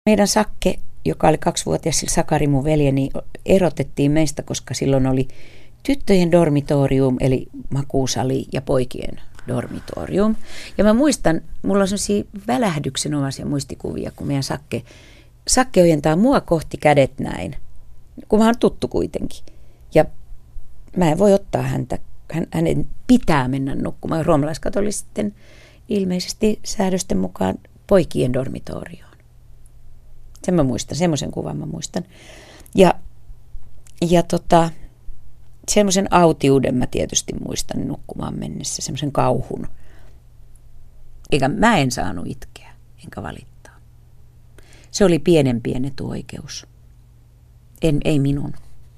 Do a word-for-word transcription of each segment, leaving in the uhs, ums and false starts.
Meidän Sakke, joka oli kaksivuotias, sillä Sakari mun veljeni, erotettiin meistä, koska silloin oli tyttöjen dormitorium, eli makuusali, ja poikien dormitorium. Ja mä muistan, mulla on sellaisia välähdyksenomaisia muistikuvia, kun meidän Sakke, Sakke ojentaa mua kohti kädet näin, kun mä oon tuttu kuitenkin. Ja mä en voi ottaa häntä, hän, hänen pitää mennä nukkumaan. Roomalaiskatolisten ilmeisesti säädösten mukaan poikien dormitorioon. Sen mä muistan, semmoisen kuvan mä muistan. Ja, ja tota, semmoisen autiuden mä tietysti muistan nukkumaan mennessä, semmoisen kauhun. Eikä mä en saanut itkeä, enkä valittaa. Se oli pienen pieni etuoikeus. En, ei minun.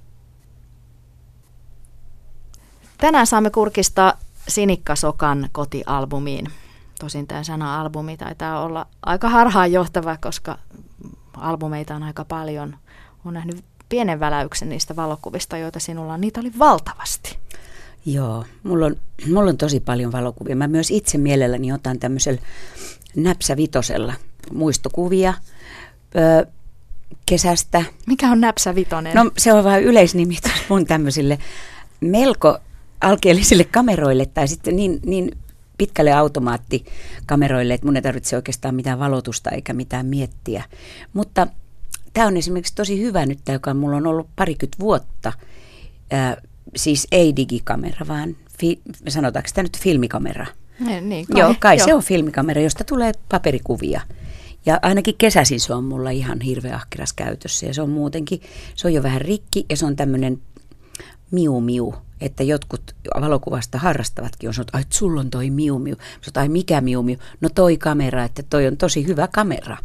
Tänään saamme kurkistaa Sinikka Sokan kotialbumiin. Tosin tämä sana albumi taitaa olla aika harhaanjohtava, koska albumeita on aika paljon. Olen nähnyt pienen väläyksen niistä valokuvista, joita sinulla on. Niitä oli valtavasti. Joo, mulla on, mulla on tosi paljon valokuvia. Mä myös itse mielelläni otan tämmöisellä näpsävitosella muistokuvia öö, kesästä. Mikä on näpsävitonen? No se on vähän yleisnimitys mun tämmöisille melko alkeellisille kameroille tai sitten niin, niin pitkälle automaattikameroille, että mun ei tarvitse oikeastaan mitään valotusta eikä mitään miettiä. Mutta tämä on esimerkiksi tosi hyvä nyt, joka mulla on ollut parikymmentä vuotta. Äh, siis ei digikamera, vaan fi, sanotaanko sitä nyt filmikamera? Niin, niin kai. Joo, kai Joo. Se on filmikamera, josta tulee paperikuvia. Ja ainakin kesäisin se on mulla ihan hirveän ahkeras käytössä. Ja se on muutenkin, se on jo vähän rikki ja se on tämmöinen miu miu. Että jotkut valokuvasta harrastavatkin on sanonut, että sulla on toi miu miu. Sanotaan, ai mikä miu miu? No toi kamera, että toi on tosi hyvä kamera.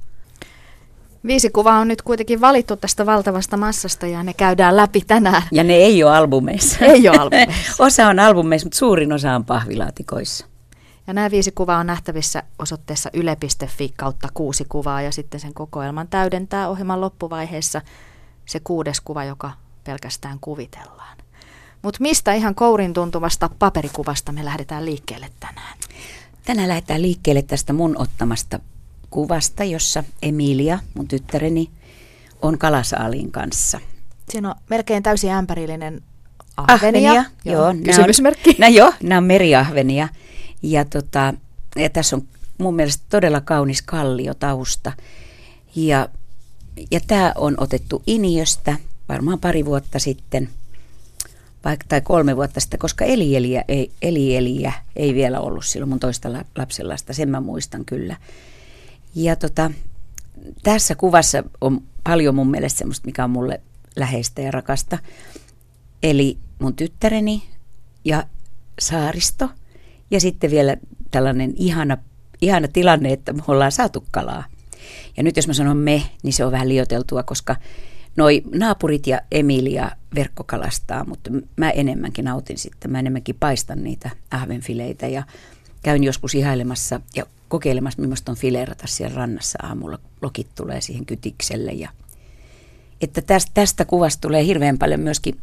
Viisi kuvaa on nyt kuitenkin valittu tästä valtavasta massasta ja ne käydään läpi tänään. Ja ne ei ole albumeissa. Ei ole albumeissa. Osa on albumeissa, mutta suurin osa on pahvilaatikoissa. Ja nämä viisi kuvaa on nähtävissä osoitteessa yle piste fi kautta kuusi kuvaa ja sitten sen kokoelman täydentää ohjelman loppuvaiheessa se kuudes kuva, joka pelkästään kuvitellaan. Mutta mistä ihan kourin tuntuvasta paperikuvasta me lähdetään liikkeelle tänään? Tänään lähdetään liikkeelle tästä mun ottamasta kuvasta, jossa Emilia, mun tyttäreni, on kalasaaliin kanssa. Siinä on melkein täysin ämpärillinen ahvenia. ahvenia joo, joo, kysymysmerkki. Nämä on, joo, nämä on meriahvenia. Ja, tota, ja tässä on mun mielestä todella kaunis kalliotausta. Ja, ja tämä on otettu Iniöstä varmaan pari vuotta sitten. Vaikka, tai kolme vuotta sitten, koska elieliä ei, elieliä ei vielä ollut silloin mun toista lapsenlasta, sen mä muistan kyllä. Ja tota, tässä kuvassa on paljon mun mielestä semmoista, mikä on mulle läheistä ja rakasta. Eli mun tyttäreni ja saaristo ja sitten vielä tällainen ihana, ihana tilanne, että me ollaan saatu kalaa. Ja nyt jos mä sanon me, niin se on vähän liioiteltua, koska noi naapurit ja Emilia verkkokalastaa, mutta mä enemmänkin nautin sitten. Mä enemmänkin paistan niitä ahvenfileitä ja käyn joskus ihailemassa ja kokeilemassa, millaista on fileerata siellä rannassa aamulla. Lokit tulee siihen kytikselle. Ja että tästä, tästä kuvasta tulee hirveän paljon myöskin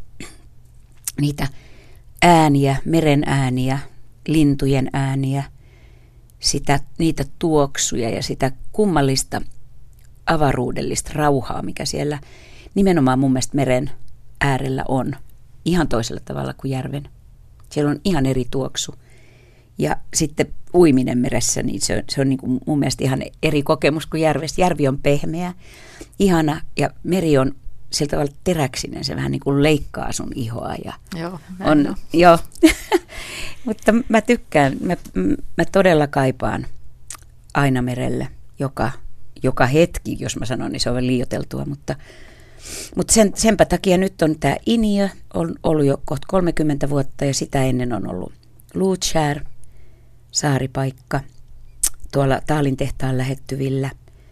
niitä ääniä, meren ääniä, lintujen ääniä, sitä, niitä tuoksuja ja sitä kummallista avaruudellista rauhaa, mikä siellä nimenomaan mun mielestä meren äärellä on. Ihan toisella tavalla kuin järven. Siellä on ihan eri tuoksu. Ja sitten uiminen meressä, niin se on, se on niin kuin mun mielestä ihan eri kokemus kuin järvessä. Järvi on pehmeä, ihana ja meri on sillä tavalla teräksinen. Se vähän niin kuin leikkaa sun ihoa. Ja joo, on, on. Joo. Mutta mä tykkään, mä, mä todella kaipaan aina merelle, joka, joka hetki, jos mä sanon, niin se on liioiteltua, mutta Mutta sen, senpä takia nyt on tämä Iniö, on ollut jo kohta kolmekymmentä vuotta ja sitä ennen on ollut Lutskär, saaripaikka, tuolla Taalin tehtaan lähettyvillä.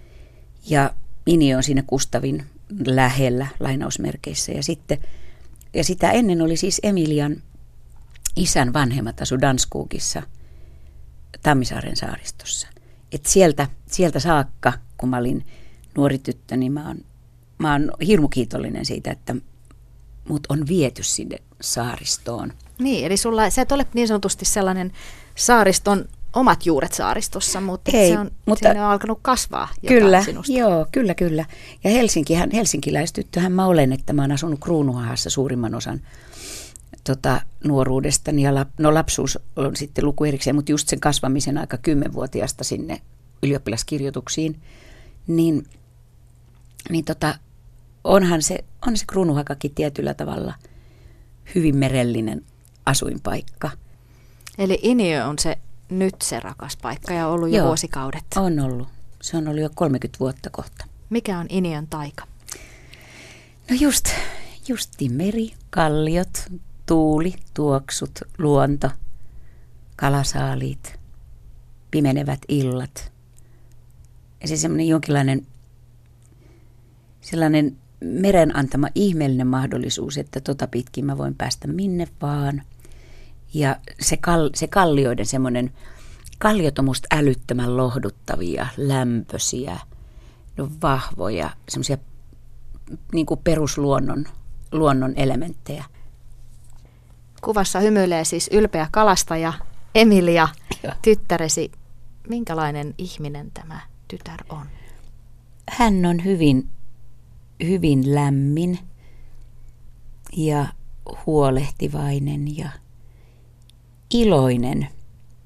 Ja Iniö on siinä Kustavin lähellä lainausmerkeissä. Ja, sitten, ja sitä ennen oli siis Emilian isän vanhemmat asu Danskugissa Tammisaaren saaristossa. Et sieltä, sieltä saakka, kun mä olin nuori tyttö, niin mä oon Mä oon hirmu kiitollinen siitä, että mut on viety sinne saaristoon. Niin, eli sulla, sä et ole niin sanotusti sellainen saariston omat juuret saaristossa, mutta, Ei, se on, mutta siinä on alkanut kasvaa jotain kyllä, sinusta. Joo, kyllä, kyllä. Ja Helsinkihän, helsinkiläistyttöhän mä olen, että mä oon asunut Kruunuhahassa suurimman osan tota, nuoruudestani. Ja lap, no lapsuus on sitten luku erikseen, mutta just sen kasvamisen aika kymmenvuotiaasta sinne ylioppilaskirjoituksiin, niin, niin tota, onhan se, on se Kruunuhakakin tietyllä tavalla hyvin merellinen asuinpaikka. Eli Iniö on se nyt se rakas paikka ja ollut jo Joo, vuosikaudet. On ollut. Se on ollut jo kolmekymmentä vuotta kohta. Mikä on Iniön taika? No just, justi meri, kalliot, tuuli, tuoksut, luonto, kalasaaliit, pimenevät illat. Ja se semmoinen jonkinlainen sellainen meren antama ihmeellinen mahdollisuus, että tota pitkin mä voin päästä minne vaan. Ja se, kal, se kallioiden semmoinen, kalliot on musta älyttömän lohduttavia, lämpöisiä, no vahvoja, semmoisia niin kuin perusluonnon luonnon elementtejä. Kuvassa hymyilee siis ylpeä kalastaja Emilia, Joo. tyttäresi. Minkälainen ihminen tämä tytär on? Hän on hyvin, hyvin lämmin ja huolehtivainen ja iloinen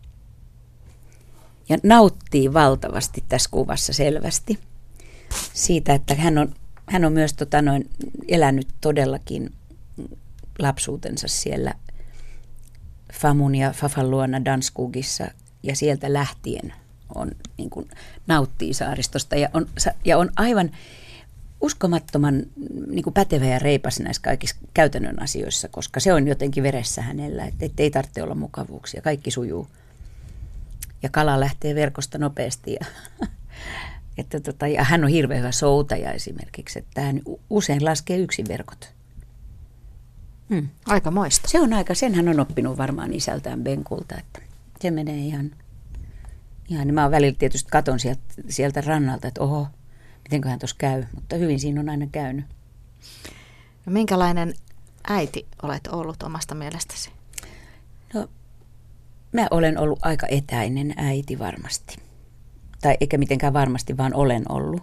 ja nauttii valtavasti tässä kuvassa selvästi siitä, että hän on, hän on myös tota noin, elänyt todellakin lapsuutensa siellä Famun ja Fafan luona Danskugissa ja sieltä lähtien on, niin kuin, nauttii saaristosta ja on, ja on aivan uskomattoman niin kuin pätevä ja reipas näissä kaikissa käytännön asioissa, koska se on jotenkin veressä hänellä, että, että ei tarvitse olla mukavuuksia, kaikki sujuu. Ja kala lähtee verkosta nopeasti ja, että tota, ja hän on hirveän hyvä soutaja esimerkiksi, että hän usein laskee yksin verkot. Hmm. Aika moista. Se on aika, sen hän on oppinut varmaan isältään Benkulta, että se menee ihan, ihan niin mä oon välillä tietysti katon sieltä, sieltä rannalta, että oho, mitenköhän tuossa käy, mutta hyvin siinä on aina käynyt. No, minkälainen äiti olet ollut omasta mielestäsi? No, mä olen ollut aika etäinen äiti varmasti. Tai eikä mitenkään varmasti, vaan olen ollut.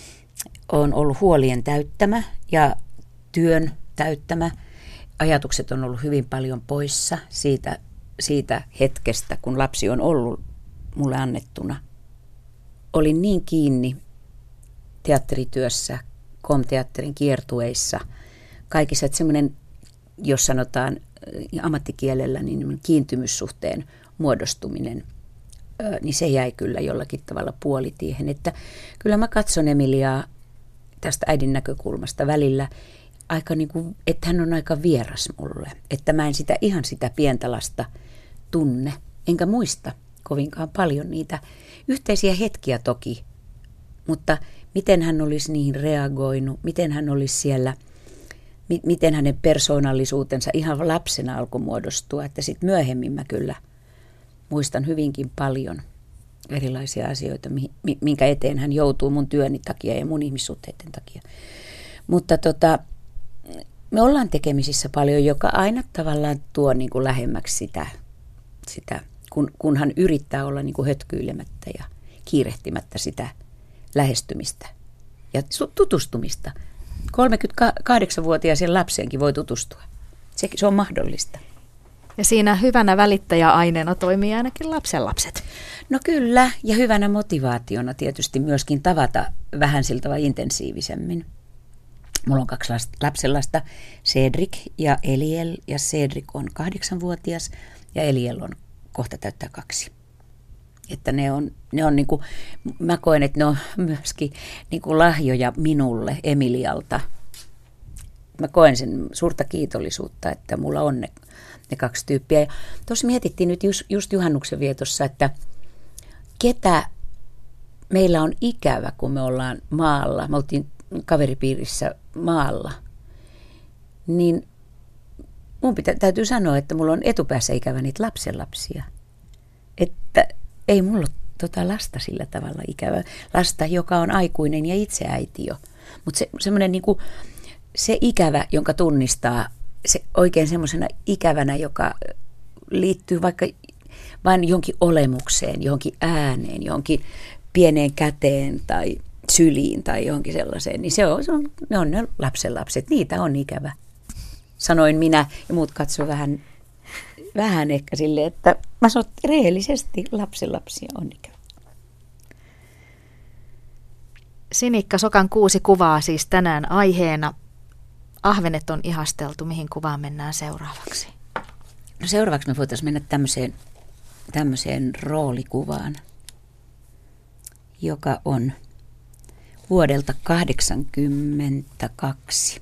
Olen ollut huolien täyttämä ja työn täyttämä. Ajatukset on ollut hyvin paljon poissa siitä, siitä hetkestä, kun lapsi on ollut mulle annettuna. Olin niin kiinni teatterityössä, komteatterin kiertueissa, kaikissa, että semmoinen, jos sanotaan ammattikielellä, niin kiintymyssuhteen muodostuminen, niin se jäi kyllä jollakin tavalla puolitiehen. Että kyllä mä katson Emiliaa tästä äidin näkökulmasta välillä, aika niin kuin, että hän on aika vieras mulle, että mä en sitä ihan sitä pientä lasta tunne, enkä muista kovinkaan paljon niitä yhteisiä hetkiä toki, mutta miten hän olisi niihin reagoinut, miten hän olisi siellä, mi- miten hänen persoonallisuutensa ihan lapsena alkoi muodostua, että sitten myöhemmin mä kyllä muistan hyvinkin paljon erilaisia asioita, mi- minkä eteen hän joutuu mun työni takia ja mun ihmissuhteiden takia. Mutta tota, me ollaan tekemisissä paljon, joka aina tavallaan tuo niin kuin lähemmäksi sitä, sitä kun, kun hän yrittää olla niin kuin hötkyilemättä ja kiirehtimättä sitä lähestymistä ja tutustumista. kolmekymmentäkahdeksanvuotiaisen lapseenkin voi tutustua. Se, se on mahdollista. Ja siinä hyvänä välittäjäaineena toimii ainakin lapsenlapset. No kyllä, ja hyvänä motivaationa tietysti myöskin tavata vähän siltä vai intensiivisemmin. Mulla on kaksi lapsenlasta, Cedric ja Eliel, ja Cedric on kahdeksanvuotias ja Eliel on kohta täyttää kaksi. Että ne on, ne on niin kuin, mä koen, että ne on myöskin niin kuin lahjoja minulle Emilialta. Mä koen sen suurta kiitollisuutta, että mulla on ne, ne kaksi tyyppiä. Ja tuossa mietittiin nyt just, just juhannuksen vietossa, että ketä meillä on ikävä, kun me ollaan maalla. Me oltiin kaveripiirissä maalla. Niin mun pitä, täytyy sanoa, että mulla on etupäässä ikävä niitä lapsenlapsia. Että ei mulla ole tota lasta sillä tavalla ikävä. Lasta, joka on aikuinen ja itse äiti jo. Mutta se, semmoinen niinku, se ikävä, jonka tunnistaa, se oikein semmoisena ikävänä, joka liittyy vaikka vain jonkin olemukseen, johonkin ääneen, johonkin pieneen käteen tai syliin tai johonkin sellaiseen, niin se on, se on, ne on ne lapsenlapset, niitä on ikävä. Sanoin minä ja muut katsoi vähän, vähän ehkä silleen, että mä sanon rehellisesti lapsenlapsia on ikävä. Sinikka Sokan kuusi kuvaa siis tänään aiheena. Ahvenet on ihasteltu. Mihin kuvaan mennään seuraavaksi? No seuraavaksi me voitaisiin mennä tämmöiseen, tämmöiseen roolikuvaan, joka on vuodelta kahdeksankymmentäkaksi.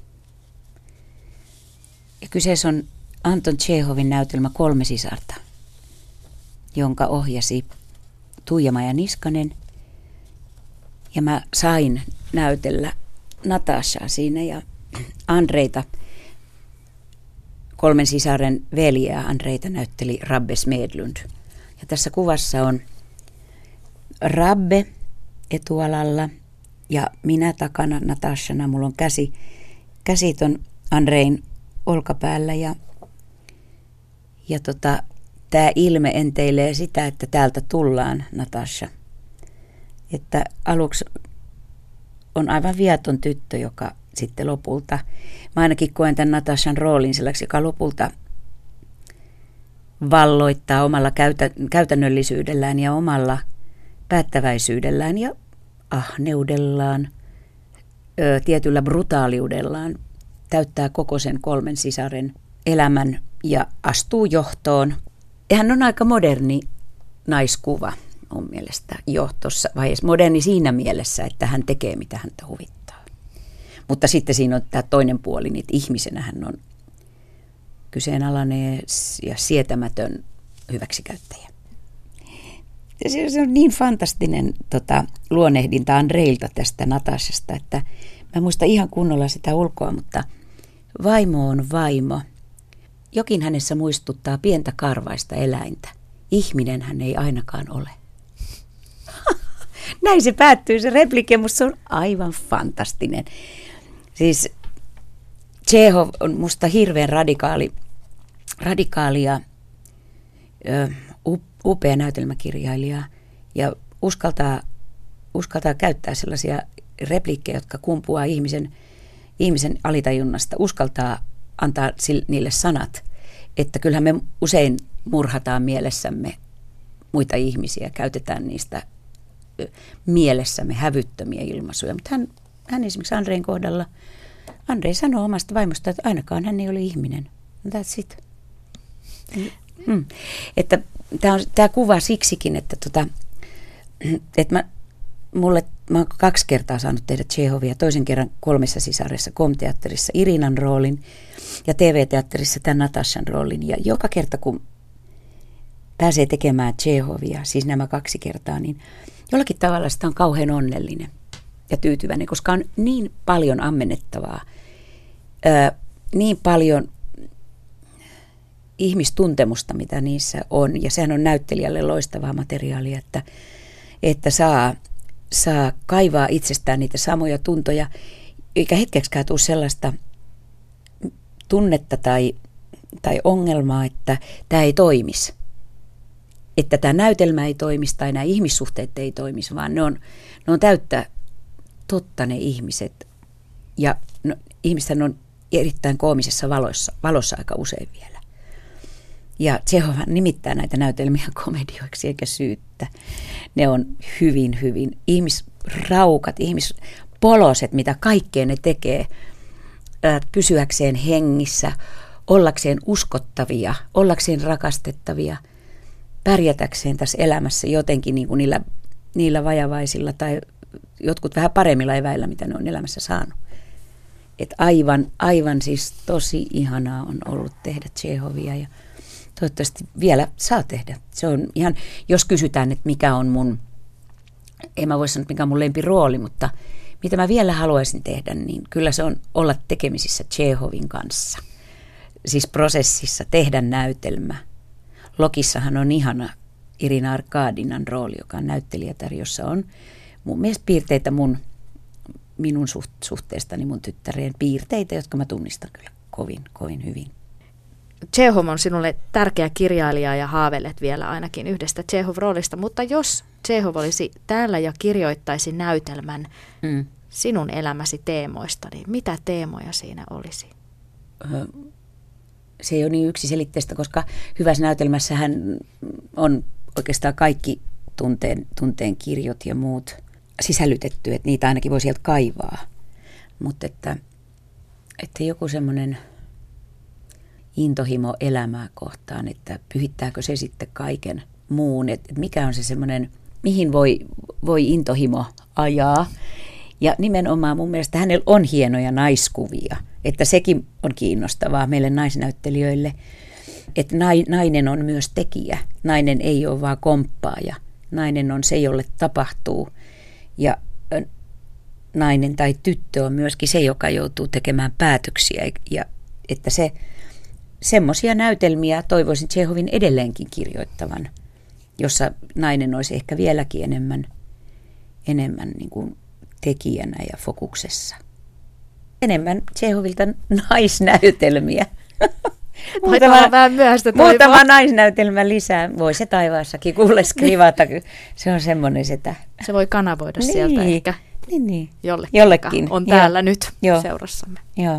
Ja kyseessä on Anton Tšehovin näytelmä Kolme sisarta, jonka ohjasi Tuija-Maija Niskanen. Ja mä sain näytellä Natashaa siinä ja Andreita, kolmen sisaren veljeä Andreita näytteli Rabbe Smedlund. Ja tässä kuvassa on Rabbe etualalla ja minä takana Natashana. Mulla on käsi, käsi ton Andrein olkapäällä ja, ja tota, tämä ilme enteilee sitä, että täältä tullaan Natasha. Että aluksi on aivan viaton tyttö, joka sitten lopulta, mä ainakin koen tämän Natashan roolin sellaksi, joka lopulta valloittaa omalla käytä, käytännöllisyydellään ja omalla päättäväisyydellään ja ahneudellaan, ö, tietyllä brutaaliudellaan, täyttää koko sen kolmen sisaren elämän ja astuu johtoon. Ja hän on aika moderni naiskuva mun mielestä jo tuossa vaiheessa. Moderni siinä mielessä, että hän tekee mitä häntä huvittaa. Mutta sitten siinä on tämä toinen puoli, niin ihmisenä hän on kyseenalainen ja sietämätön hyväksikäyttäjä. Se on niin fantastinen tota, luonnehdinta Andreilta tästä Natashasta, että mä muistan ihan kunnolla sitä ulkoa, mutta vaimo on vaimo. Jokin hänessä muistuttaa pientä karvaista eläintä. Ihminen hän ei ainakaan ole. Näin se päättyy se replike, musta se on aivan fantastinen. Siis Tšehov on musta hirveän radikaali, radikaali ja ö, upea näytelmäkirjailija ja uskaltaa, uskaltaa käyttää sellaisia replikkejä, jotka kumpuaa ihmisen, ihmisen alitajunnasta. Uskaltaa antaa niille sanat, että kyllähän me usein murhataan mielessämme muita ihmisiä, käytetään niistä mielessämme hävyttömiä ilmaisuja. Mutta hän, hän esimerkiksi Andrein kohdalla, Andrei sanoo omasta vaimosta, että ainakaan hän ei ole ihminen. That's it. Mm. Että tämä on tämä kuva siksikin, että, tota, että mä, mulle, mä oon kaksi kertaa saanut tehdä Tšehovia, toisen kerran Kolmessa sisaressa, Kom-teatterissa Irinan roolin ja T V-teatterissa tämän Natashan roolin. Ja joka kerta, kun pääsee tekemään Tšehovia, siis nämä kaksi kertaa, niin jollakin tavalla sitä on kauhean onnellinen ja tyytyväinen, koska on niin paljon ammennettavaa, ää, niin paljon ihmistuntemusta, mitä niissä on. Ja sehän on näyttelijälle loistavaa materiaalia, että, että saa, saa kaivaa itsestään niitä samoja tuntoja, eikä hetkeksikään tule sellaista tunnetta tai, tai ongelmaa, että tämä ei toimisi. Että tämä näytelmä ei toimisi tai nämä ihmissuhteet ei toimisi, vaan ne on, ne on täyttä totta ne ihmiset. Ja no, ihmiset on erittäin koomisessa valossa, valossa aika usein vielä. Ja Tšehov nimittää näitä näytelmiä komedioiksi eikä syyttä. Ne on hyvin, hyvin ihmisraukat, ihmispoloset, mitä kaikkea ne tekee pysyäkseen hengissä, ollakseen uskottavia, ollakseen rakastettavia, pärjätäkseen tässä elämässä jotenkin niin kuin niillä, niillä vajavaisilla tai jotkut vähän paremmilla eväillä, mitä ne on elämässä saanut. Et aivan, aivan siis tosi ihanaa on ollut tehdä Tšehovia ja toivottavasti vielä saa tehdä. Se on ihan, jos kysytään, että mikä on mun, en mä voi sanoa, mikä on mun lempirooli, mutta mitä mä vielä haluaisin tehdä, niin kyllä se on olla tekemisissä Tšehovin kanssa. Siis prosessissa tehdä näytelmä. Lokissahan on ihana Irina Arkadinan rooli, joka on näyttelijätär, jossa on mun mielestä piirteitä mun, minun suhteestani mun tyttäreen, piirteitä, jotka mä tunnistan kyllä kovin, kovin hyvin. Tšehov on sinulle tärkeä kirjailija ja haavelet vielä ainakin yhdestä Tšehov-roolista, mutta jos Tšehov olisi täällä ja kirjoittaisi näytelmän mm. sinun elämäsi teemoista, niin mitä teemoja siinä olisi? Se ei ole niin yksiselitteistä, koska hyvässä näytelmässähän on oikeastaan kaikki tunteen, tunteen kirjot ja muut sisällytetty, että niitä ainakin voi sieltä kaivaa. Mutta että, että joku semmoinen intohimo elämää kohtaan, että pyhittääkö se sitten kaiken muun, että mikä on se semmoinen, mihin voi, voi intohimo ajaa. Ja nimenomaan mun mielestä hänellä on hienoja naiskuvia, että sekin on kiinnostavaa meille naisnäyttelijöille, että nainen on myös tekijä, nainen ei ole vaan komppaaja, nainen on se, jolle tapahtuu ja nainen tai tyttö on myöskin se, joka joutuu tekemään päätöksiä ja että se semmoisia näytelmiä toivoisin Tšehovin edelleenkin kirjoittavan, jossa nainen olisi ehkä vieläkin enemmän, enemmän niin kuin tekijänä ja fokuksessa. Enemmän Tšehovilta naisnäytelmiä. muutama, vähän myöhäistä muutama naisnäytelmä lisää. Voi se taivaassakin kuule skrivata. Se on semmoinen sitä. Se voi kanavoida niin, sieltä ehkä niin, niin. Jollekin, jollekin. On täällä Joo. nyt Joo. seurassamme. Joo.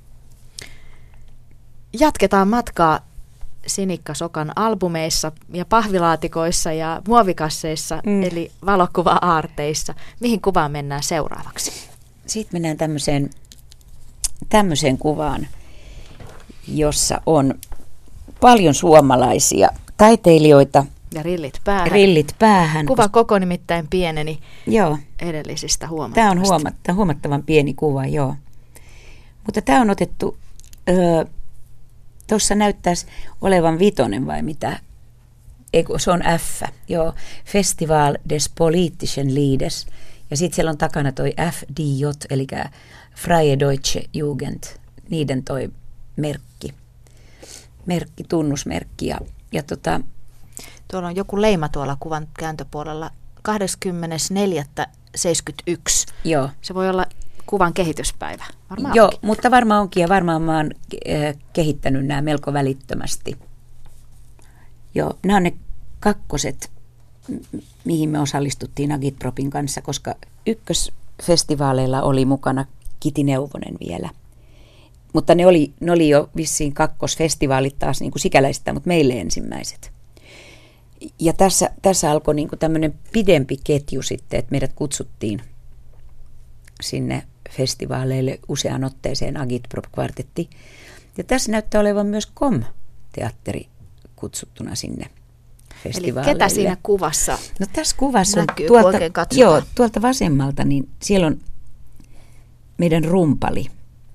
Jatketaan matkaa Sinikka Sokan albumeissa ja pahvilaatikoissa ja muovikasseissa, mm. eli valokuva-aarteissa. Mihin kuvaan mennään seuraavaksi? Sitten mennään tämmöiseen, tämmöiseen kuvaan, jossa on paljon suomalaisia taiteilijoita. Ja rillit päähän. Rillit päähän. Kuva koko nimittäin pieneni joo. edellisistä huomattavasti. Tämä on huomattavan, huomattavan pieni kuva, joo. Mutta tämä on otettu... Öö, Tuossa näyttäisi olevan vitonen vai mitä? Eiku, se on F, joo. Festival des politischen Liedes. Ja sitten siellä on takana toi F D J, eli Freie Deutsche Jugend, niiden toi merkki. Merkki, tunnusmerkki. Ja, ja tota, tuolla on joku leima tuolla kuvan kääntöpuolella. kahdeskymmenesneljäs seitsemänkymmentäyksi. Joo. Se voi olla kuvan kehityspäivä. Varmaan Joo, onkin. mutta varmaan onkin ja varmaan mä oon kehittänyt nämä melko välittömästi. Joo, nämä on ne kakkoset, mihin me osallistuttiin Agitpropin kanssa, koska ykkösfestivaaleilla oli mukana Kiti Neuvonen vielä. Mutta ne oli, ne oli jo vissiin kakkosfestivaalit taas niin kuin sikäläistä, mutta meille ensimmäiset. Ja tässä, tässä alkoi niin kuin tämmöinen pidempi ketju sitten, että meidät kutsuttiin sinne festivaaleille useaan otteeseen Agitprop-kvartetti. Ja tässä näyttää olevan myös Kom-teatteri kutsuttuna sinne festivaaleille. Eli ketä siinä kuvassa No tässä kuvassa on näkyy, tuolta, joo, joo, tuolta vasemmalta, niin siellä on meidän rumpali,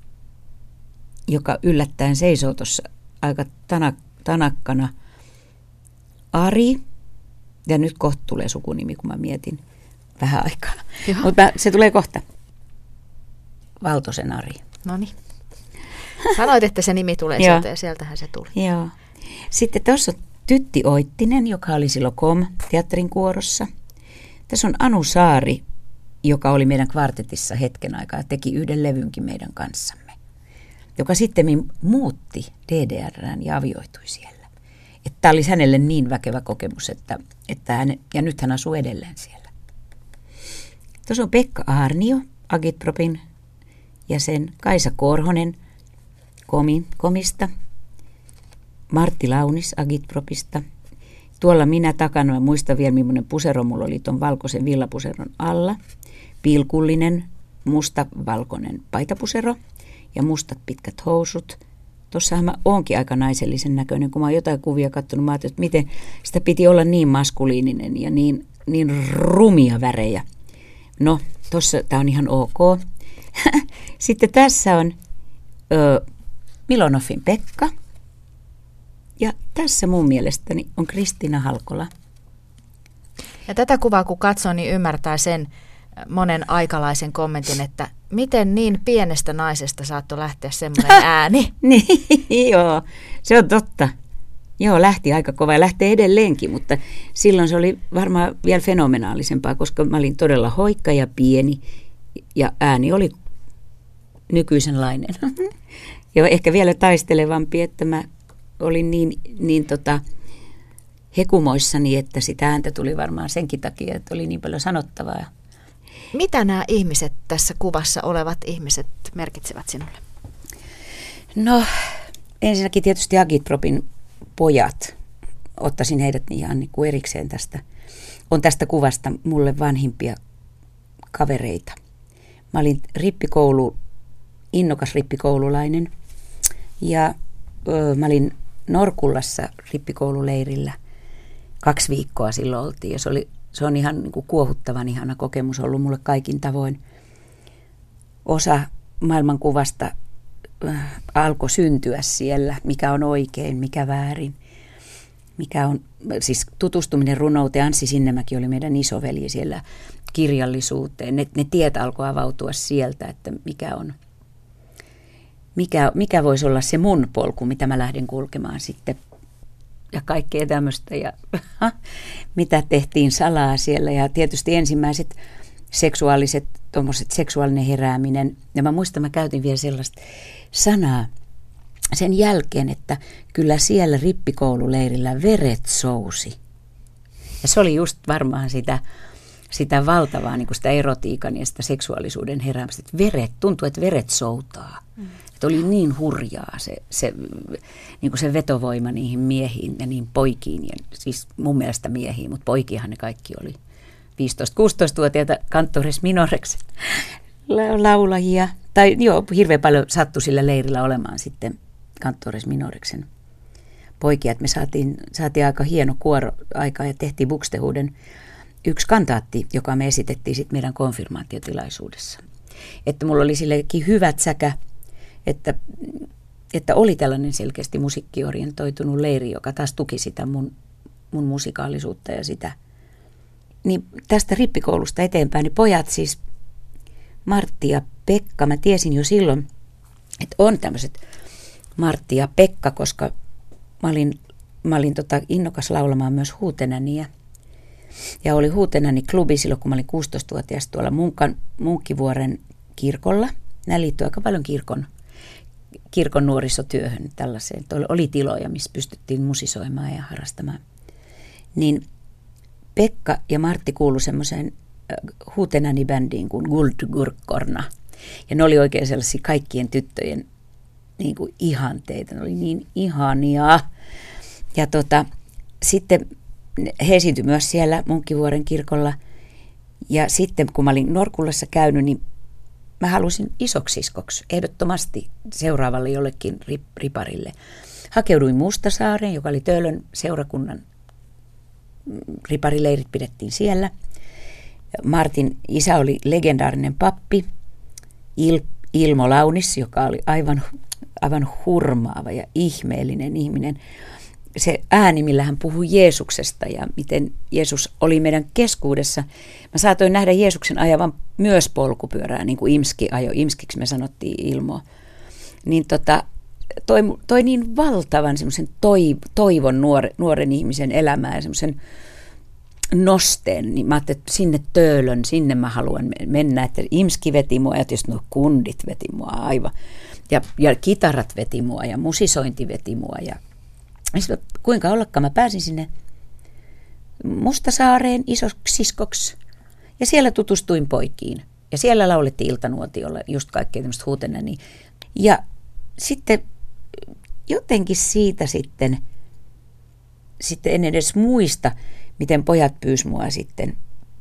joka yllättäen seisoo tuossa aika tanak, tanakkana. Ari, ja nyt kohta tulee sukunimi, kun mä mietin vähän aikaa. Mutta se tulee kohta. Valtosen Ari. No niin. Sanoit, että se nimi tulee sieltä ja sieltähän se tuli. Joo. Sitten tuossa on Tytti Oittinen, joka oli silloin Kom-teatterin kuorossa. Tässä on Anu Saari, joka oli meidän kvartetissa hetken aikaa ja teki yhden levynkin meidän kanssamme, joka sitten muutti D D R:ään ja avioitui siellä. Tämä oli hänelle niin väkevä kokemus, että, että hän, ja nyt hän asuu edelleen siellä. Tuossa on Pekka Aarnio, Agitpropin jäsen, Kaisa Korhonen Komi, Komista, Martti Launis Agitpropista. Tuolla minä takana, mä muistan vielä, millainen pusero mulla oli tuon valkoisen villapuseron alla. Pilkullinen, musta-valkoinen paitapusero ja mustat pitkät housut. Tuossahan mä oonkin aika naisellisen näköinen, kun mä oon jotain kuvia katsonut. Mä ajattelin, että miten sitä piti olla niin maskuliininen ja niin, niin rumia värejä. No, tuossa tää on ihan ok. Sitten tässä on ö, Milonoffin Pekka. Ja tässä mun mielestäni on Kristiina Halkola. Ja tätä kuvaa kun katsoo, niin ymmärtää sen monen aikalaisen kommentin, että miten niin pienestä naisesta saattoi lähteä semmoinen ääni. Niin, joo, se on totta. Joo, lähti aika kova ja lähtee edelleenkin, mutta silloin se oli varmaan vielä fenomenaalisempaa, koska mä olin todella hoikka ja pieni ja ääni oli nykyisenlainen. Ja ehkä vielä taistelevampi, että mä olin niin, niin tota, hekumoissani, että sitä ääntä tuli varmaan senkin takia, että oli niin paljon sanottavaa. Mitä nämä ihmiset tässä kuvassa olevat ihmiset merkitsevät sinulle? No ensinnäkin tietysti Agitpropin pojat. Ottaisin heidät ihan niin kuin erikseen tästä. On tästä kuvasta mulle vanhimpia kavereita. Mä olin rippikoulu, innokas rippikoululainen ja ö, mä olin Norkullassa rippikoululeirillä. Kaksi viikkoa silloin oltiin ja se, oli, se on ihan niin kuin kuohuttavan ihana kokemus ollut mulle kaikin tavoin. Osa maailmankuvasta äh, alkoi syntyä siellä, mikä on oikein, mikä väärin. Mikä on, siis tutustuminen runouteen, Anssi Sinnemäki oli meidän isoveli siellä kirjallisuuteen. Ne, ne tiet alkoi avautua sieltä, että mikä on, mikä, mikä voisi olla se mun polku, mitä mä lähden kulkemaan sitten. Ja kaikkea tämmöistä ja mitä tehtiin salaa siellä ja tietysti ensimmäiset seksuaaliset, tommoset seksuaalinen herääminen. Ja mä muistan, mä käytin vielä sellaista sanaa sen jälkeen, että kyllä siellä rippikoululeirillä veret sousi. Ja se oli just varmaan sitä, sitä valtavaa niin kuin sitä erotiikan ja sitä seksuaalisuuden heräämistä. Että veret, tuntuu, että veret soutaa. Mm. Että oli niin hurjaa se, se, niin kuin se vetovoima niihin miehiin ja niin poikiin. Ja siis mun mielestä miehiin, mutta poikiahan ne kaikki oli viisitoista-kuusitoista-vuotiaita Cantores Minorex laulajia. Tai joo, hirveän paljon sattui sillä leirillä olemaan sitten Cantores Minorexen poikia. Että me saatiin, saatiin aika hieno kuoro aikaa ja tehtiin Buxtehuuden yksi kantaatti, joka me esitettiin sitten meidän konfirmaatiotilaisuudessa. Että mulla oli sillekin hyvät säkä, että, että oli tällainen selkeästi musiikkiorientoitunut leiri, joka taas tuki sitä mun, mun musikaalisuutta ja sitä. Niin tästä rippikoulusta eteenpäin, niin pojat siis, Martti ja Pekka, mä tiesin jo silloin, että on tämmöiset Martti ja Pekka, koska mä olin, mä olin tota innokas laulamaan myös Huutenäniä. Ja oli Huutenäni klubi silloin, kun mä olin kuusitoistavuotias tuolla Munkan, Munkkivuoren kirkolla. Nämä liittyy aika paljon kirkon, kirkon nuorisotyöhön tällaiseen. Oli tiloja, missä pystyttiin musisoimaan ja harrastamaan. Niin Pekka ja Martti kuului semmoiseen Huutenäni-bändiin kuin Guldgurkorna. Ja ne oli oikein sellaisia kaikkien tyttöjen niin kuin ihanteita. Ne oli niin ihania. Ja tota, sitten he esiintyi myös siellä Munkkivuoren kirkolla. Ja sitten kun mä olin Norkulassa käynyt, niin mä halusin isoksiskoksi ehdottomasti seuraavalle jollekin riparille. Hakeuduin Mustasaareen, joka oli Töölön seurakunnan riparileirit pidettiin siellä. Martin isä oli legendaarinen pappi, Il, Ilmo Launis, joka oli aivan, aivan hurmaava ja ihmeellinen ihminen. Se ääni, millä hän puhui Jeesuksesta ja miten Jeesus oli meidän keskuudessa. Mä saatoin nähdä Jeesuksen ajavan myös polkupyörää, niin kuin Imski ajoi. Imskiksi me sanottiin Ilmoa. Niin tota, toi, toi niin valtavan semmoisen toivon nuore, nuoren ihmisen elämää ja semmoisen nosteen. Niin mä ajattelin, että sinne Töölön, sinne mä haluan mennä. Että Imski veti mua ja tietysti nuo kundit veti mua aivan. Ja, ja kitarat veti mua ja musisointi veti mua ja kuinka ollakaan mä pääsin sinne Mustasaareen isoksiskoksi ja siellä tutustuin poikiin. Ja siellä laulettiin iltanuotiolla just kaikkea tämmöistä Huutenäniä. Ja sitten jotenkin siitä sitten, sitten en edes muista, miten pojat pyysi mua sitten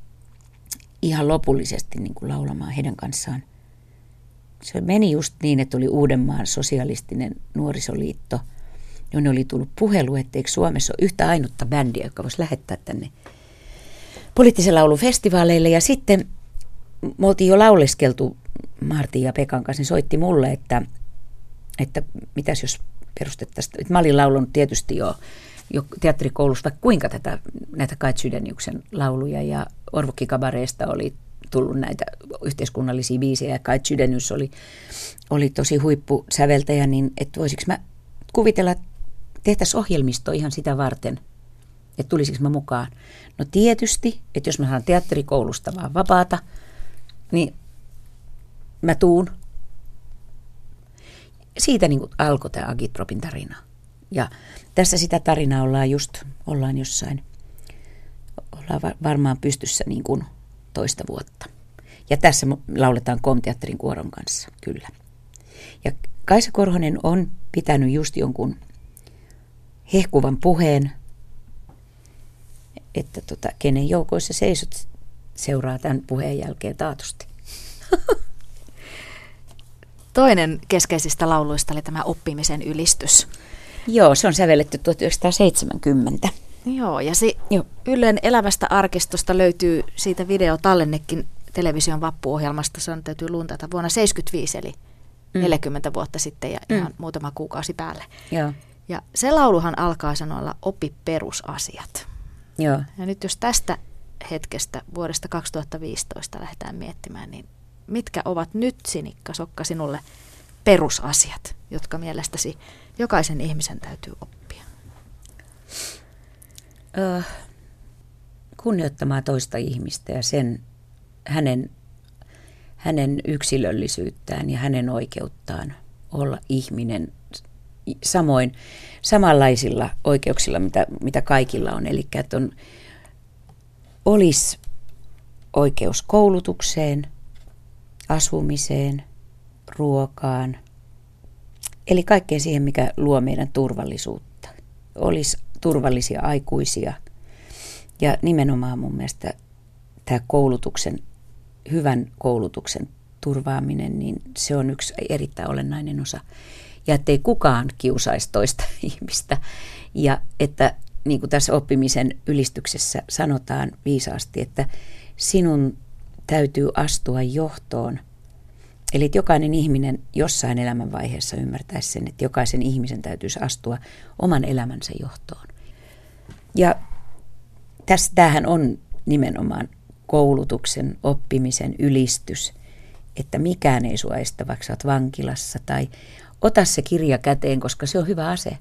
ihan lopullisesti niin kuin laulamaan heidän kanssaan. Se meni just niin, että oli Uudenmaan sosialistinen nuorisoliitto, jonne oli tullut puhelu, että eikö Suomessa ole yhtä ainutta bändiä, joka voisi lähettää tänne poliittisen laulun festivaaleille. Ja sitten me oltiin jo lauleskeltu Martin ja Pekan kanssa, niin soitti mulle, että, että mitäs jos perustettaisiin. Mä olin laulunut tietysti jo, jo teatterikoulussa vaikka kuinka tätä, näitä Kait Sydeniuksen lauluja ja Orvokki Kabareesta oli tullut näitä yhteiskunnallisia biisejä ja Kait Sydenius oli, oli tosi huippusäveltäjä, niin että voisiko mä kuvitella, että tehtäisiin ohjelmistoa ihan sitä varten, että tulisiko mä mukaan. No tietysti, että jos mä saan teatterikoulusta vaan vapaata, niin mä tuun. Siitä niin kuin alkoi tämä Agitpropin tarina. Ja tässä sitä tarinaa ollaan just, ollaan jossain, ollaan varmaan pystyssä niin kuin toista vuotta. Ja tässä lauletaan Kom-teatterin kuoron kanssa, kyllä. Ja Kaisa Korhonen on pitänyt just jonkun hehkuvan puheen, että tota, kenen joukoissa seisot, seuraa tämän puheen jälkeen taatusti. Toinen keskeisistä lauluista oli tämä oppimisen ylistys. Joo, se on sävelletty tuhatyhdeksänsataaseitsemänkymmentä. Joo, ja si- Joo. Ylen elävästä arkistosta löytyy siitä videotallennekin television vappuohjelmasta. Se on täytyy luntata vuonna seitsemänkymmentäviisi, eli mm. neljäkymmentä vuotta sitten ja mm. ihan muutama kuukausi päälle. Joo. Ja se lauluhan alkaa sanoilla oppi perusasiat. Joo. Ja nyt jos tästä hetkestä vuodesta kaksituhattaviisitoista lähdetään miettimään, niin mitkä ovat nyt, Sinikka Sokka, sinulle perusasiat, jotka mielestäsi jokaisen ihmisen täytyy oppia? Öh, kunnioittamaan toista ihmistä ja sen, hänen, hänen yksilöllisyyttään ja hänen oikeuttaan olla ihminen samoin samanlaisilla oikeuksilla, mitä, mitä kaikilla on. Eli että on, olisi oikeus koulutukseen, asumiseen, ruokaan, eli kaikkeen siihen, mikä luo meidän turvallisuutta. Olisi turvallisia aikuisia ja nimenomaan mun mielestä tämä koulutuksen, hyvän koulutuksen turvaaminen, niin se on yksi erittäin olennainen osa. Ja ettei kukaan kiusaisi toista ihmistä. Ja että niin kuin tässä oppimisen ylistyksessä sanotaan viisaasti, että sinun täytyy astua johtoon. Eli että jokainen ihminen jossain elämänvaiheessa ymmärtäisi sen, että jokaisen ihmisen täytyisi astua oman elämänsä johtoon. Ja tässä, tämähän on nimenomaan koulutuksen, oppimisen ylistys, että mikään ei sua estä, vaikka sä oot vankilassa tai ota se kirja käteen, koska se on hyvä ase.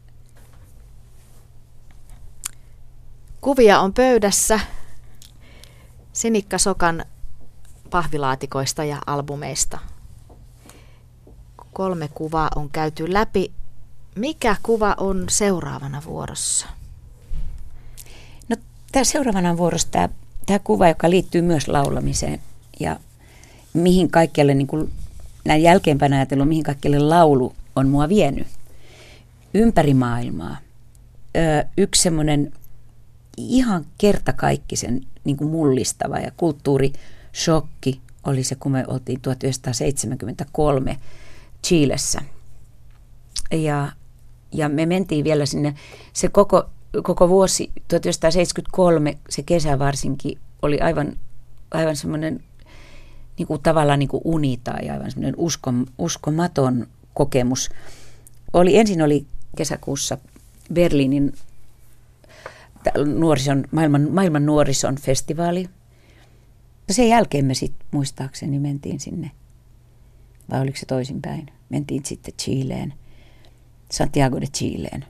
Kuvia on pöydässä Sinikka Sokan pahvilaatikoista ja albumeista. Kolme kuvaa on käyty läpi. Mikä kuva on seuraavana vuorossa? No, tämä seuraavana vuorossa tämä, tämä kuva, joka liittyy myös laulamiseen ja mihin kaikkialle, niin kuin näin jälkeenpäin ajatellut, mihin kaikkialle laulu on mua vienyt. Ympäri maailmaa. Öö, yksi semmoinen ihan kertakaikkisen niin kuin mullistava ja kulttuurishokki oli se, kun me oltiin tuhatyhdeksänsataaseitsemänkymmentäkolme Chilessä. Ja, ja me mentiin vielä sinne, se koko, koko vuosi tuhatyhdeksänsataaseitsemänkymmentäkolme, se kesä varsinkin, oli aivan, aivan semmoinen niin kuin tavallaan niin kuin uni tai aivan semmoinen uskon, uskomaton kokemus. Oli, ensin oli kesäkuussa Berliinin nuorison, maailman, maailman nuorison festivaali. Sen jälkeen me sitten muistaakseni mentiin sinne, vai oliko se toisinpäin, mentiin sitten Chileen, Santiago de Chileen.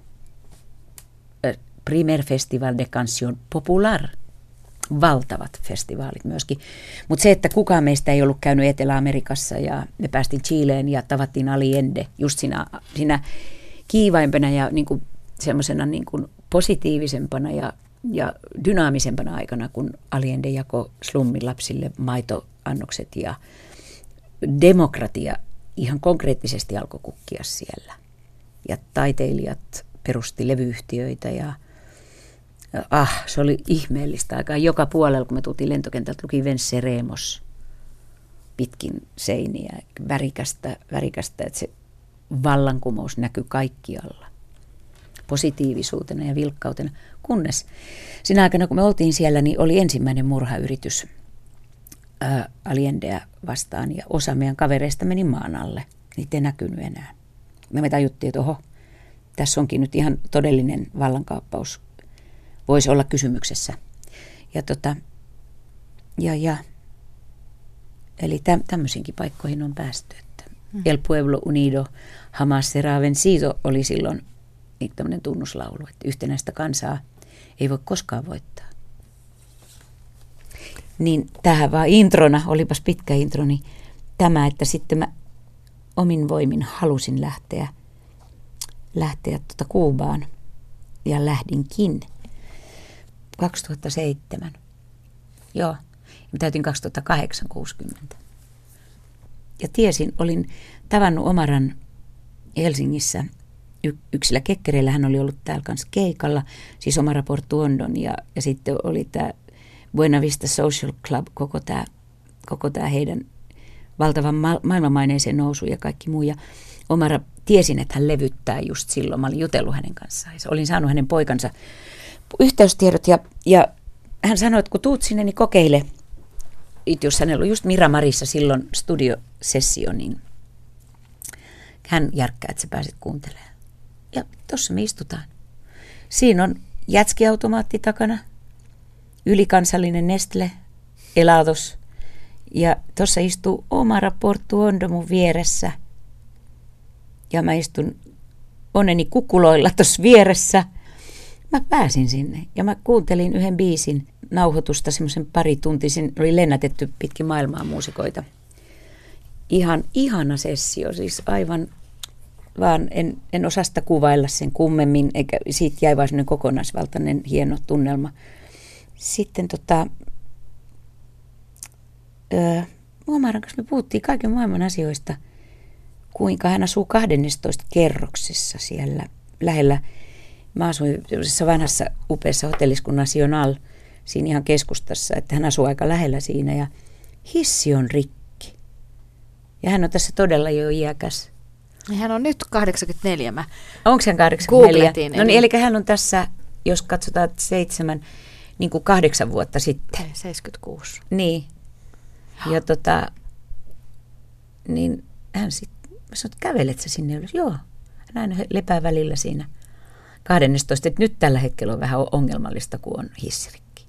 Primer Festival de Canción Popular. Valtavat festivaalit myöskin. Mutta se, että kukaan meistä ei ollut käynyt Etelä-Amerikassa ja me päästiin Chileen ja tavattiin Allende just siinä, siinä kiivaimpana ja niin kuin semmoisena niin kuin positiivisempana ja, ja dynaamisempana aikana, kun Allende jakoi slummin lapsille maitoannokset ja demokratia ihan konkreettisesti alkoi kukkia siellä. Ja taiteilijat perusti levyyhtiöitä ja ah, se oli ihmeellistä aikaa. Joka puolella, kun me tultiin lentokentältä, luki Venceremos pitkin seiniä, värikästä, värikästä, että se vallankumous näkyi kaikkialla. Positiivisuutena ja vilkkautena, kunnes siinä aikana, kun me oltiin siellä, niin oli ensimmäinen murhayritys ää, Allendea vastaan, ja osa meidän kavereista meni maan alle. Niitä ei näkynyt enää. Me, me tajuttiin, että oho, tässä onkin nyt ihan todellinen vallankaappaus, voisi olla kysymyksessä. Ja tota, ja, ja, eli täm, tämmöisiinkin paikkoihin on päästy. Että mm. El Pueblo Unido Jamás será vencido oli silloin tämmöinen tunnuslaulu, että yhtenäistä kansaa ei voi koskaan voittaa. Niin tähän vaan introna, olipas pitkä intro, niin tämä, että sitten mä omin voimin halusin lähteä lähteä tuota Kuubaan. Ja lähdinkin kaksituhattaseitsemän. Joo, mä täytin kaksituhattakahdeksan kuusikymmentä. Ja tiesin, olin tavannut Omaran Helsingissä y- yksillä kekkereillä. Hän oli ollut täällä kanssa keikalla, siis Omara Portuondon ja, ja sitten oli tämä Buena Vista Social Club, koko tämä koko tää heidän valtavan ma- maailmanmaineeseen nousu ja kaikki muu. Ja Omara tiesin, että hän levyttää just silloin. Mä olin jutellut hänen kanssaan. Olin saanut hänen poikansa yhteystiedot ja, ja hän sanoi, että kun tuut sinne, niin kokeile. Jos hänellä oli just Miramarissa silloin studiosessio, niin hän järkkää, että sä pääset kuuntelemaan. Ja tossa me istutaan. Siinä on jätskiautomaatti takana, ylikansallinen Nestle, Elados. Ja tuossa istuu Omara Portuondo mun vieressä. Ja mä istun onneni kukuloilla tuossa vieressä. Mä pääsin sinne ja mä kuuntelin yhden biisin nauhoitusta, semmoisen parituntisin, oli lennätetty pitkin maailmaa muusikoita. Ihan ihana sessio, siis aivan, vaan en, en osaa sitä kuvailla sen kummemmin, eikä siitä jäi vaan semmoinen kokonaisvaltainen hieno tunnelma. Sitten tota, öö, Omaran kanssa me puhuttiin kaiken maailman asioista, kuinka hän asuu kahdennessatoista kerroksessa siellä lähellä. Mä asuin vanhassa upeassa hotellissa kuin National, siinä ihan keskustassa, että hän asuu aika lähellä siinä ja hissi on rikki. Ja hän on tässä todella jo iäkäs. Hän on nyt kahdeksankymmentäneljä. Mä Onko hän kahdeksankymmentäneljä? No niin, eli... eli hän on tässä, jos katsotaan seitsemän, niin kuin kahdeksan vuotta sitten. seitsemänkymmentäkuusi. Niin. Ja tota, niin hän sitten, mä sanoin, että kävelet sä sinne ylös? Joo. Hän aina lepää välillä siinä kahdennestatoista, että nyt tällä hetkellä on vähän ongelmallista, kun on hissirikki.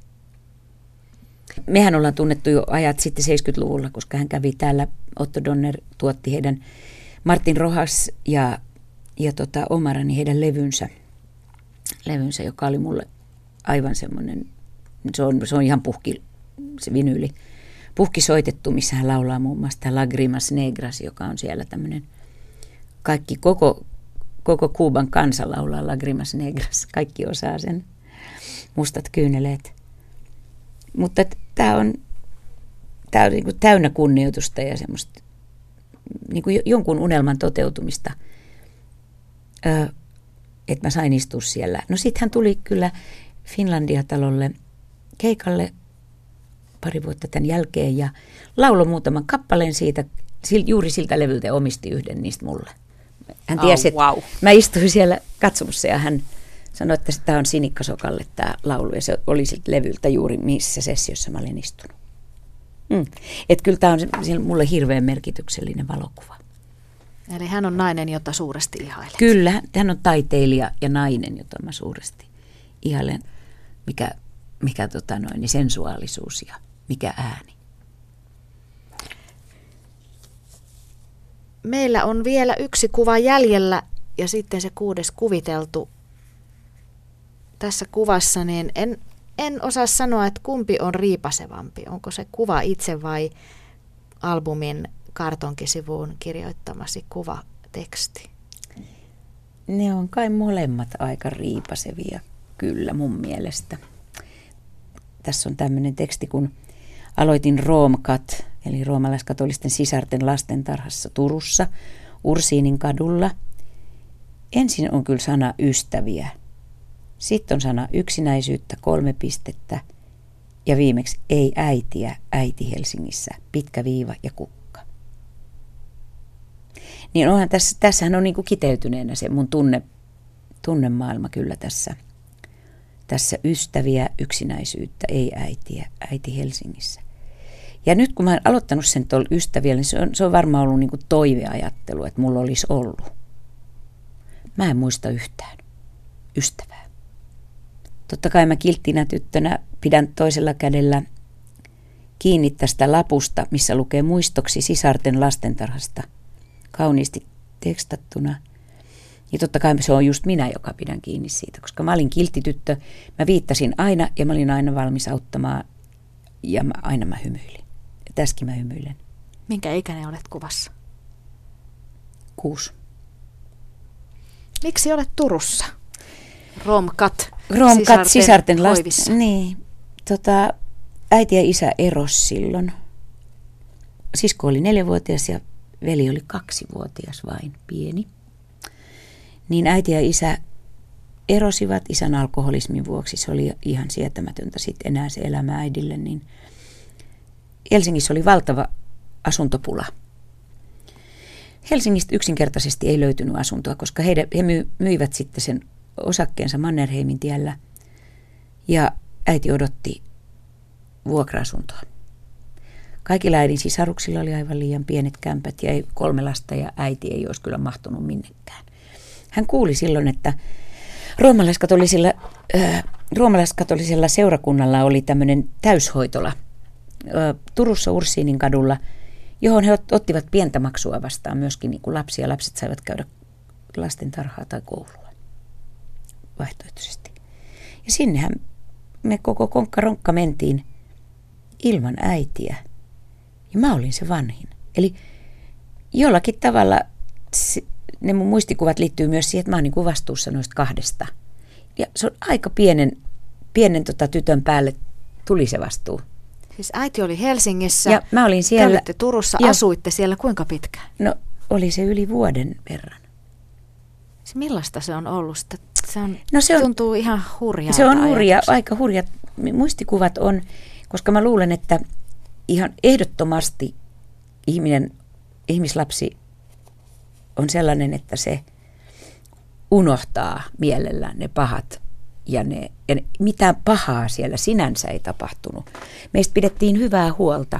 Mehän ollaan tunnettu jo ajat sitten seitsemänkymmentäluvulla, koska hän kävi täällä, Otto Donner tuotti heidän Martin Rojas ja, ja tota Omarani heidän levynsä, levynsä, joka oli mulle aivan semmoinen, se on, se on ihan puhki, se vinyyli, puhki soitettu, missä hän laulaa muun muassa Lagrimas Negras, joka on siellä tämmöinen, kaikki koko, koko Kuuban kansa laulaa Lagrimas Negras, kaikki osaa sen, mustat kyyneleet. Mutta tämä on, tää on niinku täynnä kunnioitusta ja semmoista niinku jonkun unelman toteutumista, öö, että mä sain istua siellä. No sitten hän tuli kyllä Finlandia-talolle keikalle pari vuotta tämän jälkeen ja lauloi muutaman kappaleen siitä, juuri siltä levyltä ja omisti yhden niistä mulle. Hän tiesi, oh, wow. että mä istuin siellä katsomussa ja hän sanoi, että tämä on Sinikka Sokalle tämä laulu ja se oli siltä levyltä juuri missä sessiossa mä olin istunut. Mm. Että kyllä tämä on mulle hirveän merkityksellinen valokuva. Eli hän on nainen, jota suuresti ihailet. Kyllä, hän on taiteilija ja nainen, jota mä suuresti ihailen. Mikä, mikä tota noin, niin sensuaalisuus ja mikä ääni. Meillä on vielä yksi kuva jäljellä ja sitten se kuudes kuviteltu. Tässä kuvassa niin en, en osaa sanoa, että kumpi on riipasevampi. Onko se kuva itse vai albumin kartonkisivuun kirjoittamasi kuvateksti? Ne on kai molemmat aika riipasevia, kyllä mun mielestä. Tässä on tämmöinen teksti, kun aloitin Roomkat, eli roomalaiskatolisten sisarten lastentarhassa Turussa, Ursiinin kadulla. Ensin on kyllä sana ystäviä. Sitten on sana yksinäisyyttä, kolme pistettä. Ja viimeksi ei äitiä, äiti Helsingissä, pitkä viiva ja kukka. Niin onhan tässä, tässähän on niin kuin kiteytyneenä se mun tunne, tunnemaailma kyllä tässä. Tässä ystäviä, yksinäisyyttä, ei äitiä, äiti Helsingissä. Ja nyt kun mä oon aloittanut sen tuolla ystäviä, niin se on, se on varmaan ollut niin kuin toiveajattelu, että mulla olisi ollut. Mä en muista yhtään ystävää. Totta kai mä kilttinä tyttönä pidän toisella kädellä kiinni tästä lapusta, missä lukee muistoksi sisarten lastentarhasta, kauniisti tekstattuna. Ja totta kai se on just minä, joka pidän kiinni siitä, koska mä olin kilttityttö, mä viittasin aina ja mä olin aina valmis auttamaan ja mä, aina mä hymyilin. Ja tässäkin mä hymyilen. Minkä ikäinen olet kuvassa? Kuusi. Miksi olet Turussa? Romkat, Romkat sisarten, sisarten hoivissa. Last, niin, tota, äiti ja isä eros silloin. Sisko oli neljävuotias ja veli oli kaksivuotias vain, pieni. Niin äiti ja isä erosivat isän alkoholismin vuoksi. Se oli ihan sietämätöntä sitten enää se elämä äidille. Niin Helsingissä oli valtava asuntopula. Helsingistä yksinkertaisesti ei löytynyt asuntoa, koska he, he myivät sitten sen osakkeensa Mannerheimin tiellä ja äiti odotti vuokra-asuntoa. Kaikilla äidin sisaruksilla oli aivan liian pienet kämpät ja ei, kolme lasta ja äiti ei olisi kyllä mahtunut minnekään. Hän kuuli silloin, että roomalaiskatolisella, äh, roomalaiskatolisella seurakunnalla oli tämmöinen täyshoitola äh, Turussa Ursiinin kadulla, johon he ottivat pientä maksua vastaan myöskin niin kuin lapsia. Lapset saivat käydä lastentarhaa tai koulua vaihtoehtoisesti. Ja sinnehän me koko konkka-ronkka mentiin ilman äitiä. Ja mä olin se vanhin. Eli jollakin tavalla ne mun muistikuvat liittyy myös siihen, että mä oon niin kuin vastuussa noista kahdesta. Ja se on aika pienen, pienen tota tytön päälle tuli se vastuu. Siis äiti oli Helsingissä, ja mä olin siellä, te olitte Turussa, ja asuitte siellä kuinka pitkään? No oli se yli vuoden verran. Millaista se on ollut? Se, on, no se on, tuntuu ihan hurjalta. Se on hurja, aika hurjat muistikuvat on, koska mä luulen, että ihan ehdottomasti ihminen, ihmislapsi on sellainen, että se unohtaa mielellään ne pahat ja, ne, ja ne, mitään pahaa siellä sinänsä ei tapahtunut. Meistä pidettiin hyvää huolta.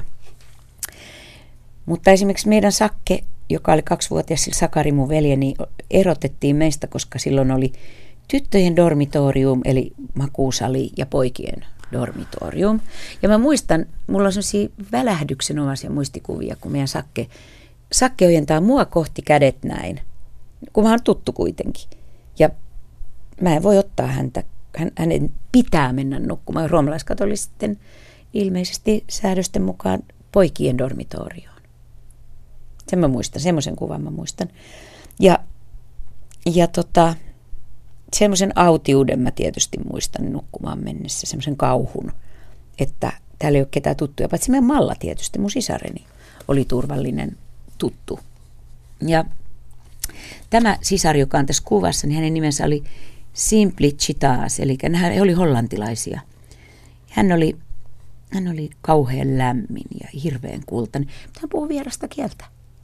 Mutta esimerkiksi meidän Sakke, joka oli kaksivuotias, sillä Sakari mun veljeni, erotettiin meistä, koska silloin oli tyttöjen dormitorium, eli makuusali, ja poikien dormitorium. Ja mä muistan, mulla on sellaisia välähdyksenomaisia muistikuvia, kun meidän Sakke, Sakke ojentaa mua kohti kädet näin, kun mä oon tuttu kuitenkin. Ja mä en voi ottaa häntä, hän, hänen pitää mennä nukkumaan roomalaiskatolisten ilmeisesti säädösten mukaan poikien dormitorioon. Sen mä muistan, semmoisen kuvan mä muistan. Ja, ja tota, semmoisen autiuden mä tietysti muistan nukkumaan mennessä, semmoisen kauhun, että täällä ei ole ketään tuttuja, paitsi meidän Malla tietysti, mun sisareni, oli turvallinen tuttu. Ja tämä sisar, joka on tässä kuvassa, niin hänen nimensä oli Simplicitas, eli he oli hollantilaisia. Hän oli, hän oli kauhean lämmin ja hirveän kultainen. Hän puhuu vierasta kieltä.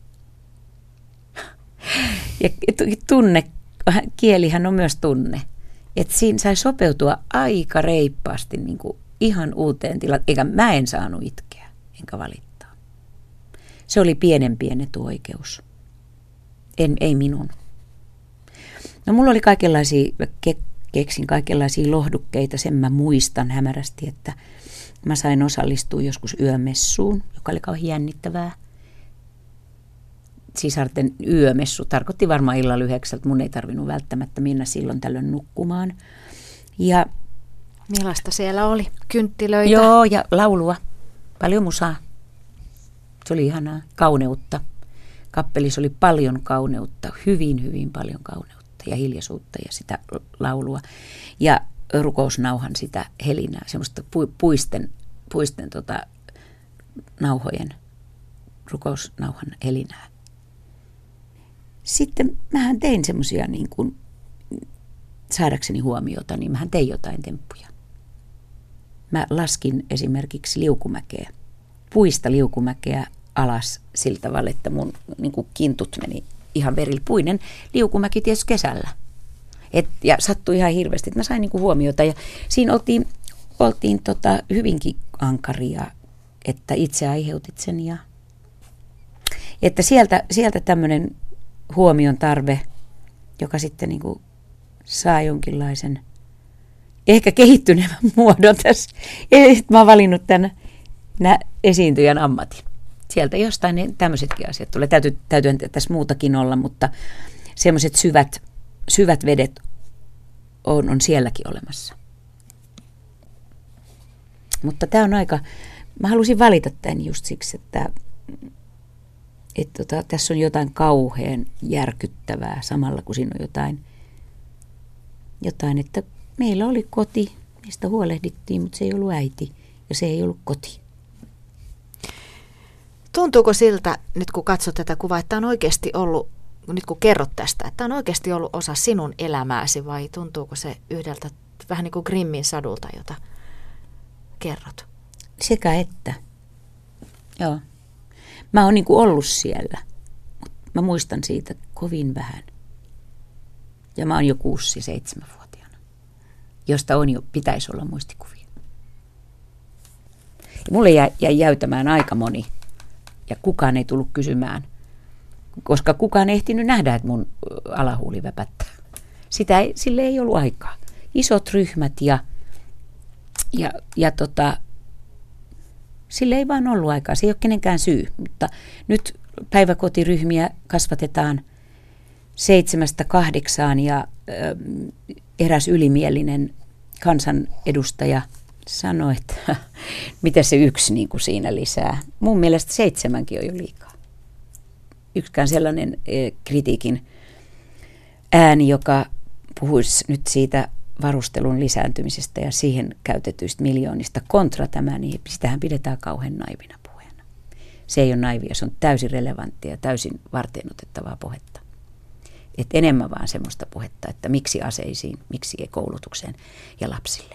Ja tunne, kielihän on myös tunne. Että siinä sai sopeutua aika reippaasti niin kuin ihan uuteen tilaan. Eikä mä en saanut itkeä, enkä valittaa. Se oli pienen pieni etuoikeus. En, ei minun. No mulla oli kaikenlaisia, ke, keksin kaikenlaisia lohdukkeita, sen mä muistan hämärästi, että mä sain osallistua joskus yömessuun, joka oli kauhean jännittävää. Sisarten yömessu tarkoitti varmaan illalla yhdeksältä, mun ei tarvinnut välttämättä mennä silloin tällöin nukkumaan. Ja millaista siellä oli? Kynttilöitä? Joo, ja laulua. Paljon musaa. Se oli ihanaa. Kauneutta. Kappelissa oli paljon kauneutta, hyvin, hyvin paljon kauneutta ja hiljaisuutta ja sitä laulua. Ja rukousnauhan sitä helinää, semmoista puisten, puisten tota, nauhojen rukousnauhan helinää. Sitten mähän tein semmoisia niin kuin saadakseni huomiota, niin mähän tein jotain temppuja. Mä laskin esimerkiksi liukumäkeä, puista liukumäkeä alas sillä tavalla, että mun niin kuin kintut meni ihan verillä. Puinen liukumäki tietysti kesällä. Et, ja sattui ihan hirveästi, että mä sain niin kuin huomiota. Ja siinä oltiin, oltiin tota hyvinkin ankaria, että itse aiheutit sen. Ja, että sieltä, sieltä tämmöinen huomion tarve, joka sitten niin kuin saa jonkinlaisen ehkä kehittyneemmän muodon tässä. Eli mä oon valinnut tämän nä, esiintyjän ammatin. Sieltä jostain ne tämmöisetkin asiat tulee. Täytyy, täytyy tässä muutakin olla, mutta semmoiset syvät, syvät vedet on, on sielläkin olemassa. Mutta tämä on aika, mä halusin valita tämän just siksi, että et tota, tässä on jotain kauhean järkyttävää samalla, kun siinä on jotain jotain, että meillä oli koti, mistä huolehdittiin, mutta se ei ollut äiti ja se ei ollut koti. Tuntuuko siltä, nyt kun katsot tätä kuvaa, että on oikeasti ollut, nyt kun kerrot tästä, että on oikeasti ollut osa sinun elämääsi vai tuntuuko se yhdeltä vähän niin kuin Grimmin sadulta, jota kerrot? Sekä että. Joo. Mä oon niin kuin ollut siellä, mutta mä muistan siitä kovin vähän. Ja mä oon jo kuusi seitsemänvuotiaana, josta on jo, pitäisi olla muistikuvia. Ja mulle jäi, jäi jäytämään aika moni. Ja kukaan ei tullut kysymään, koska kukaan ei ehtinyt nähdä, että mun alahuuli väpättää. Sitä ei, sille ei ollut aikaa. Isot ryhmät ja, ja, ja tota, sille ei vaan ollut aikaa. Se ei ole kenenkään syy, mutta nyt päiväkotiryhmiä kasvatetaan seitsemästä kahdeksaan ja ö, eräs ylimielinen kansanedustaja sanoi, että mitä se yksi niin kuin siinä lisää. Mun mielestä seitsemänkin on jo liikaa. Yksikään sellainen e, kritiikin ääni, joka puhuisi nyt siitä varustelun lisääntymisestä ja siihen käytetyistä miljoonista kontra tämä, niin sitähän pidetään kauhean naivina puheena. Se ei ole naivia, se on täysin relevanttia ja täysin varteenotettavaa puhetta. Et enemmän vaan semmoista puhetta, että miksi aseisiin, miksi ei koulutukseen ja lapsille.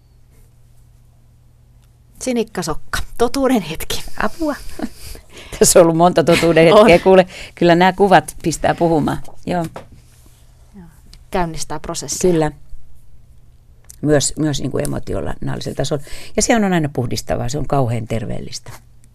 Sinikka Sokka, totuuden hetki. Apua. Tässä on ollut monta totuuden hetkeä. Kuule, kyllä nämä kuvat pistää puhumaan. Joo. Käynnistää prosessia. Kyllä. Myös, myös niin kuin emotionaalisella tasolla. Ja se on aina puhdistavaa, se on kauhean terveellistä.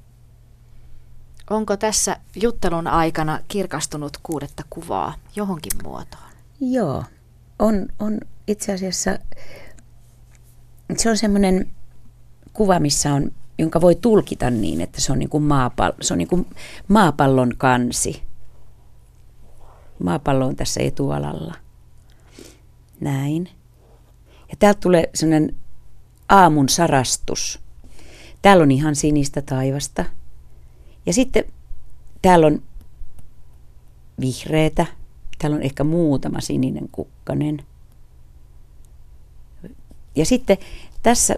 Onko tässä juttelun aikana kirkastunut kuudetta kuvaa johonkin muotoon? Joo. On, on itse asiassa, se on semmoinen kuva, missä on, jonka voi tulkita niin, että se on niin kuin maapallo, se on niin kuin maapallon kansi. Maapallo on tässä etualalla. Näin. Ja täältä tulee sellainen aamun sarastus. Täällä on ihan sinistä taivasta. Ja sitten täällä on vihreätä. Täällä on ehkä muutama sininen kukkanen. Ja sitten tässä,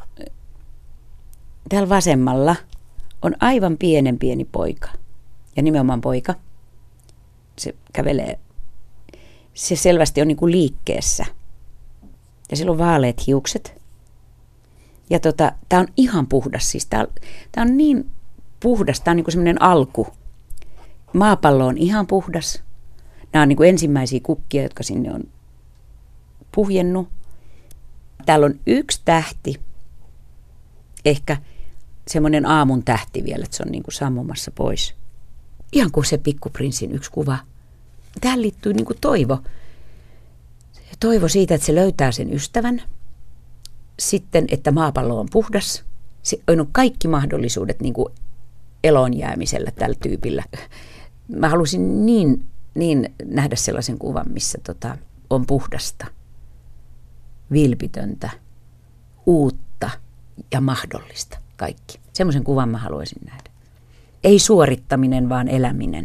täällä vasemmalla on aivan pienen pieni poika. Ja nimenomaan poika. Se kävelee, se selvästi on niin kuin liikkeessä. Ja sillä on vaaleat hiukset. Ja tota, tää on ihan puhdas. Siis tää, tää on niin puhdas, tää on niin kuin semmoinen alku. Maapallo on ihan puhdas. Nämä on niin kuin ensimmäisiä kukkia, jotka sinne on puhjennut. Täällä on yksi tähti. Ehkä semmoinen aamun tähti vielä, että se on niin kuin sammumassa pois. Ihan kuin se Pikkuprinssin yksi kuva. Tähän liittyy niin kuin toivo. Toivo siitä, että se löytää sen ystävän. Sitten, että maapallo on puhdas. Se on kaikki mahdollisuudet niin kuin eloon jäämisellä tällä tyypillä. Mä halusin niin, niin nähdä sellaisen kuvan, missä tota, on puhdasta, vilpitöntä, uutta ja mahdollista kaikki. Semmoisen kuvan mä haluaisin nähdä. Ei suorittaminen, vaan eläminen.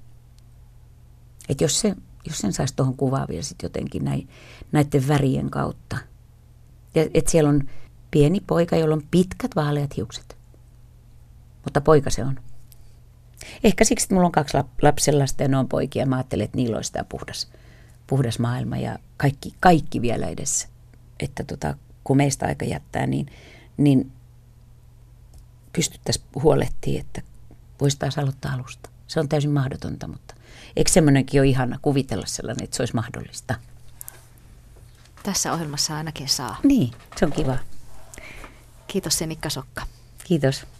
Et jos, se, jos sen saisi tuohon kuvaan vielä sit jotenkin näin, näiden värien kautta. Että siellä on pieni poika, jolla on pitkät vaaleat hiukset. Mutta poika se on. Ehkä siksi, että mulla on kaksi lapsenlasta ja ne on poikia. Mä ajattelen, että niillä olisi tämä puhdas, puhdas maailma ja kaikki, kaikki vielä edessä. Että tota, kun meistä aika jättää, niin, niin pystyttäisiin huolehtimaan, että voisi taas aloittaa alusta. Se on täysin mahdotonta, mutta eikö semmoinenkin ole ihana kuvitella sellainen, että se olisi mahdollista? Tässä ohjelmassa ainakin saa. Niin, se on kiva. Kiitos Sinikka Sokka. Kiitos.